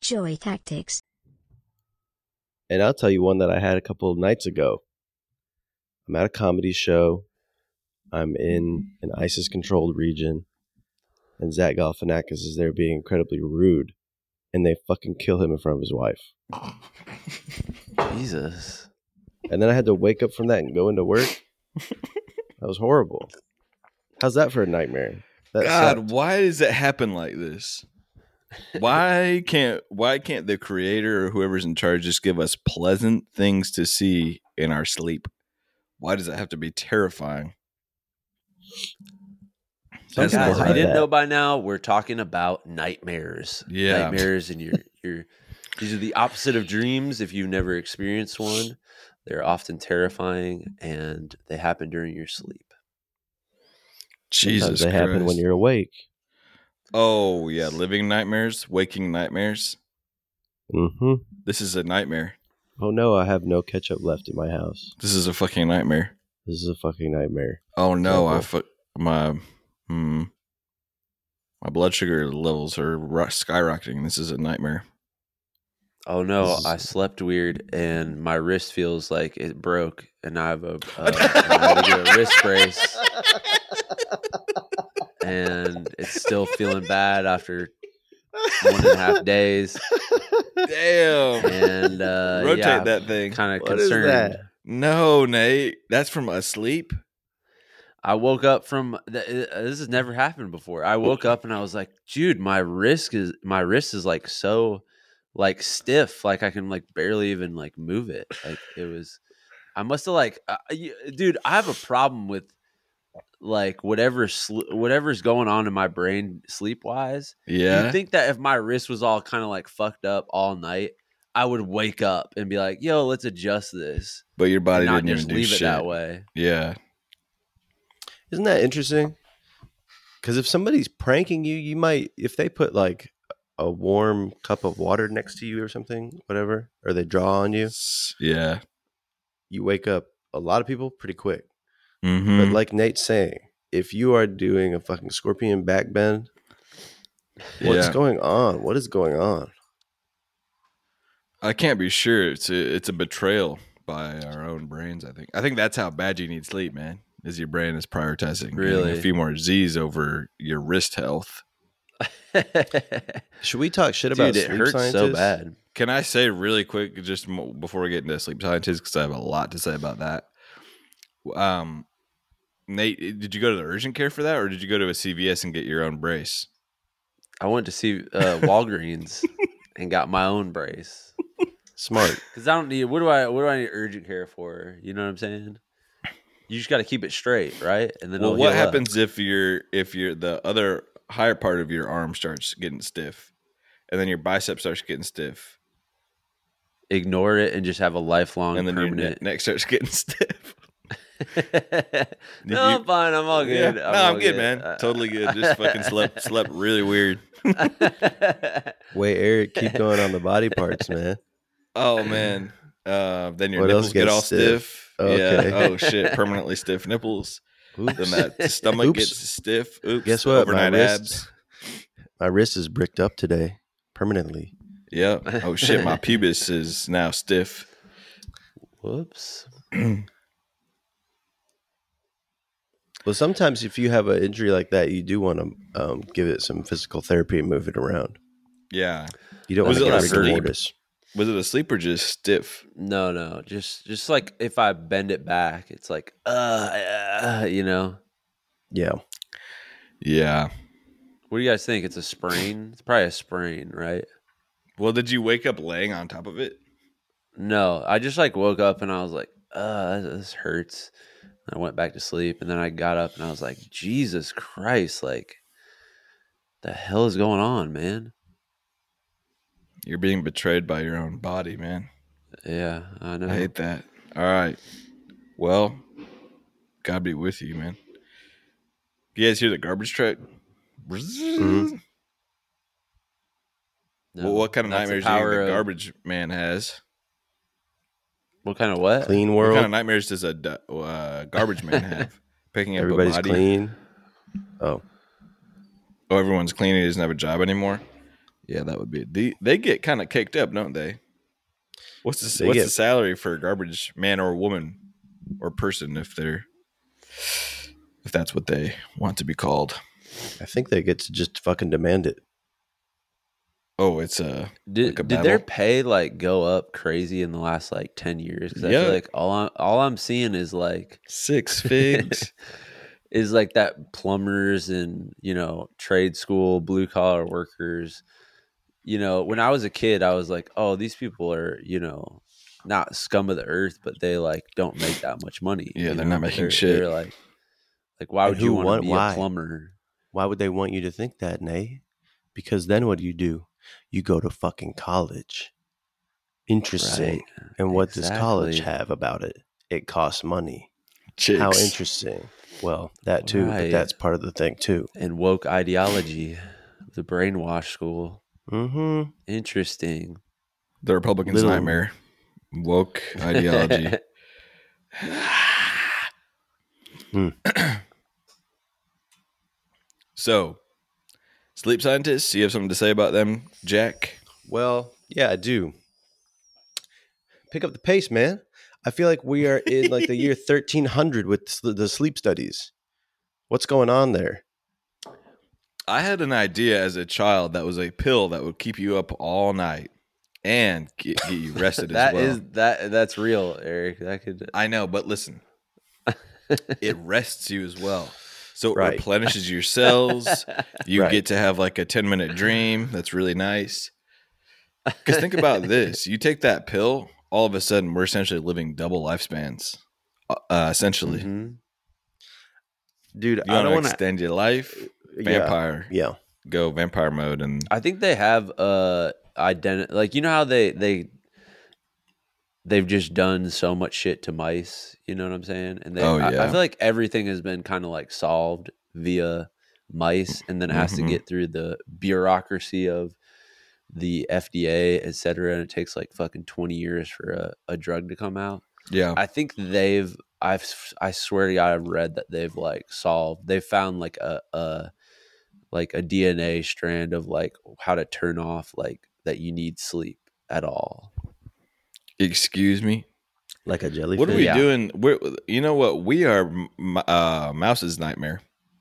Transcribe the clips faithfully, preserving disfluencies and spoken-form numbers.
Joy Tactics. And I'll tell you one that I had a couple of nights ago. I'm at a comedy show. I'm in an ISIS-controlled region. And Zach Galifianakis is there being incredibly rude. And they fucking kill him in front of his wife. Jesus. And then I had to wake up from that and go into work. That was horrible. How's that for a nightmare? That God, sucked. why does it happen like this? Why can't why can't the creator or whoever's in charge just give us pleasant things to see in our sleep? Why does it have to be terrifying? Some That's people Guys, if have you didn't that. know by now, we're talking about nightmares. Yeah. Nightmares and your your these are the opposite of dreams if you've never experienced one. They're often terrifying and they happen during your sleep. Jesus Sometimes they Christ. happen when you're awake. Oh, yeah, living nightmares, waking nightmares. Mm-hmm. This is a nightmare. Oh no, I have no ketchup left in my house. This is a fucking nightmare. This is a fucking nightmare. Oh no, I Terrible. fu- my hmm, my blood sugar levels are ru- skyrocketing. This is a nightmare. Oh no, This is- I slept weird and my wrist feels like it broke and I have a uh, I had to get a wrist brace and it's still feeling bad after one and a half days Damn. and uh, Rotate yeah, that thing. kind of What is concerned. that? No, Nate. That's from asleep. I woke up from th- uh, this has never happened before. I woke up and I was like, dude, my wrist is my wrist is like so like stiff, like I can like barely even like move it. Like it was, I must have like, uh, you, dude, I have a problem with like whatever sl- whatever's going on in my brain sleep wise. Yeah. You'd think that if my wrist was all kind of like fucked up all night, I would wake up and be like, yo, let's adjust this. But your body And not didn't just even do leave shit. it that way. Yeah. Isn't that interesting? Because if somebody's pranking you, you might, if they put like a warm cup of water next to you or something, whatever, or they draw on you, S- Yeah. you wake up a lot of people pretty quick. Mm-hmm. But like Nate's saying, if you are doing a fucking scorpion back bend, what's Yeah. going on? What is going on? I can't be sure. It's a, it's a betrayal by our own brains, I think. I think that's how bad you need sleep, man, is your brain is prioritizing getting Really? a few more Z's over your wrist health. Should we talk shit about Dude, it sleep hurts scientists? so bad. Can I say really quick, just mo- before we get into sleep scientists, because I have a lot to say about that. Um, Nate, did you go to the urgent care for that, or did you go to a C V S and get your own brace? I went to see uh, Walgreens and got my own brace Smart. because I don't need. What do I? What do I need urgent care for? You know what I'm saying? You just got to keep it straight, right? And then Well, it'll what heal up. happens if you're if you're the other higher part of your arm starts getting stiff, and then your bicep starts getting stiff, Ignore it and just have a lifelong and then your ne- permanent. neck starts getting stiff? no, you- I'm fine. I'm all Yeah. good. No, I'm all good, man. Uh, Totally good. Just fucking slept slept really weird. Wait, Eric, keep going on the body parts, man. Oh man. Uh, then your What else nipples get gets all stiff? stiff. Okay. Yeah. Oh shit. Permanently stiff nipples. Oops. Then that stomach Oops. gets stiff. Oops. Guess what? My Overnight wrist, abs. my wrist is bricked up today permanently. Yep. Oh shit. My pubis is now stiff. Whoops. Well, sometimes if you have an injury like that, you do want to um, give it some physical therapy and move it around. Yeah. You don't Was want to it get like rigor sleep? mortis. Was it asleep or just stiff? No, no. Just, just like if I bend it back, it's like, uh, uh, you know. Yeah. Yeah. What do you guys think? It's a sprain. It's probably a sprain, right? Well, did you wake up laying on top of it? No, I just like woke up and I was like, uh, this hurts. I went back to sleep and then I got up and I was like, Jesus Christ, like, the hell is going on, man? You're being betrayed by your own body, man. Yeah, I know. I hate that. All right. Well, God be with you, man. You guys hear the garbage truck? Mhm. No, Well, what kind of that's the nightmares do you think power the of- garbage man has? What kind of what? Clean What world. kind of nightmares does a du- uh, garbage man have? Picking up Everybody's a body? clean. Oh, Oh, everyone's clean. He doesn't have a job anymore. Yeah, that would be. They, they get kind of caked up, don't they? What's the They what's get- the salary for a garbage man or woman or person if they're if that's what they want to be called? I think they get to just fucking demand it. Oh, it's a Did like a did their battle? pay like go up crazy in the last like ten years? Because I Yeah. feel like all I'm all I'm seeing is like Six figs. is like that plumbers and you know trade school blue collar workers. You know, when I was a kid, I was like, oh, these people are you know not scum of the earth, but they like don't make that much money. Yeah, you they're know? not making They're- shit. They're like, like why And would you who want want- to be why? a plumber? Why would they want you to think that, Nay? Because then what do you do? You go to fucking college. Interesting. Right. And what does college Exactly. have about it? It costs money. Chicks. How interesting. Well, that too, but Right. that's part of the thing too. And woke ideology, the brainwash school. Mm-hmm. Interesting. The Republicans' Little- nightmare. Woke ideology. Hmm. So, sleep scientists, you have something to say about them, Jack? Well, yeah, I do. Pick up the pace, man. I feel like we are in like the year thirteen hundred with sl- the sleep studies. What's going on there? I had an idea as a child that was a pill that would keep you up all night and get, get you rested as That well. is that that's real, Eric. That could I know, but listen, it rests you as well. So it Right. replenishes your cells. You Right. get to have like a ten minute dream. That's really nice. Because think about this. You take that pill, all of a sudden we're essentially living double lifespans. Uh, essentially. Mhm. Dude, You I want don't to want to. extend your life? Vampire. Yeah. Go vampire mode. And I think they have uh identi- like you know how they they they've just done so much shit to mice, you know what I'm saying? And they Oh, I, I yeah. feel like everything has been kind of like solved via mice and then it has Mhm. to get through the bureaucracy of the F D A, et cetera. And it takes like fucking twenty years for a, a drug to come out. yeah. I think they've I've I swear to God I've read that they've like solved they found like a, a like a D N A strand of like how to turn off like that you need sleep at all. Excuse me. Like a jellyfish. What are we Yeah. doing? We're, you know what? We are m- uh, mouse's nightmare.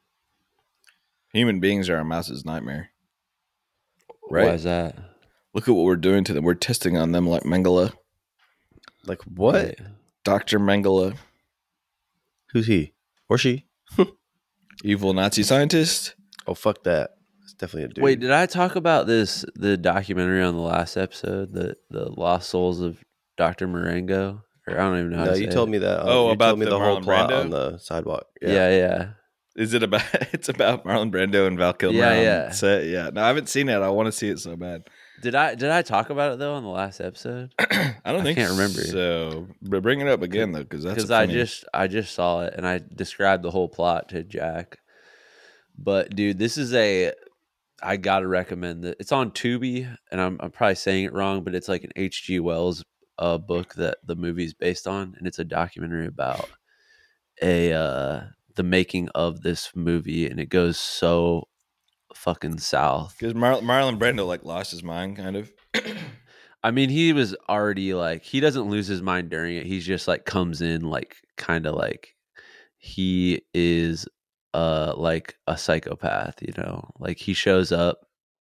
Human beings are a mouse's nightmare. Why Right? is that? Look at what we're doing to them. We're testing on them like Mengele. Like what? Right. Doctor Mengele, Who's he or she? evil Nazi scientist. Oh, fuck that. It's definitely a dude. Wait, did I talk about this the documentary on the last episode, the the lost souls of Doctor Marengo? Or I don't even know how no, to you say told it. me that. uh, Oh, you about told me the the whole Marlon plot Brando? on the sidewalk. Yeah, yeah. Is it about? It's about Marlon Brando and Val Kilmer. Yeah, on yeah. set. Yeah. No, I haven't seen it. I want to see it so bad. Did I did I talk about it though on the last episode? I don't I think can't remember. So, but bring it up again though, because that's Because a I funny- just I just saw it and I described the whole plot to Jack. But dude, this is a I gotta recommend it. It's on Tubi, and I'm I'm probably saying it wrong, but it's like an H G Wells uh, book that the movie's based on, and it's a documentary about a uh, the making of this movie, and it goes so fucking south. because Mar- Marlon Brando like lost his mind, kind of. I mean, he was already like he doesn't lose his mind during it. He's just like comes in like kind of like he is uh like a psychopath, you know. Like he shows up.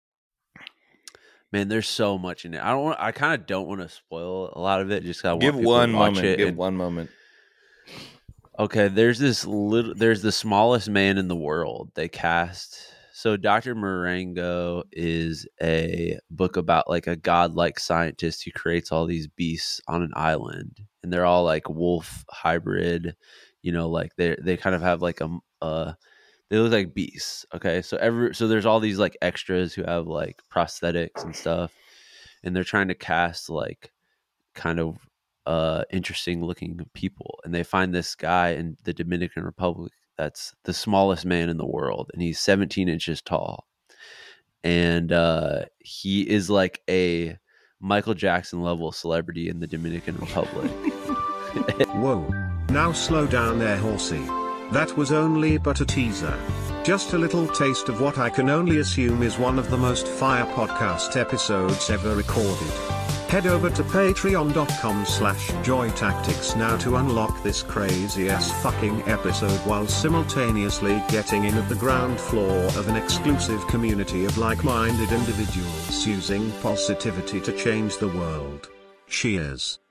Man, there's so much in it. I don't want. I kind of don't want to spoil a lot of it. Just 'cause I want Give people one to watch moment. it. Give and- one moment. Okay, there's this little there's the smallest man in the world. They cast so Doctor Marengo is a book about like a godlike scientist who creates all these beasts on an island, and they're all like wolf hybrid, you know, like they they kind of have like a uh they look like beasts. Okay, so every so there's all these like extras who have like prosthetics and stuff, and they're trying to cast like kind of uh interesting looking people, and they find this guy in the Dominican Republic that's the smallest man in the world, and he's seventeen inches tall, and uh he is like a Michael Jackson level celebrity in the Dominican Republic. Whoa. Now slow down there, horsey. That was only but a teaser. Just a little taste of what I can only assume is one of the most fire podcast episodes ever recorded. Head over to patreon.com slash joytactics now to unlock this crazy ass fucking episode while simultaneously getting in at the ground floor of an exclusive community of like-minded individuals using positivity to change the world. Cheers.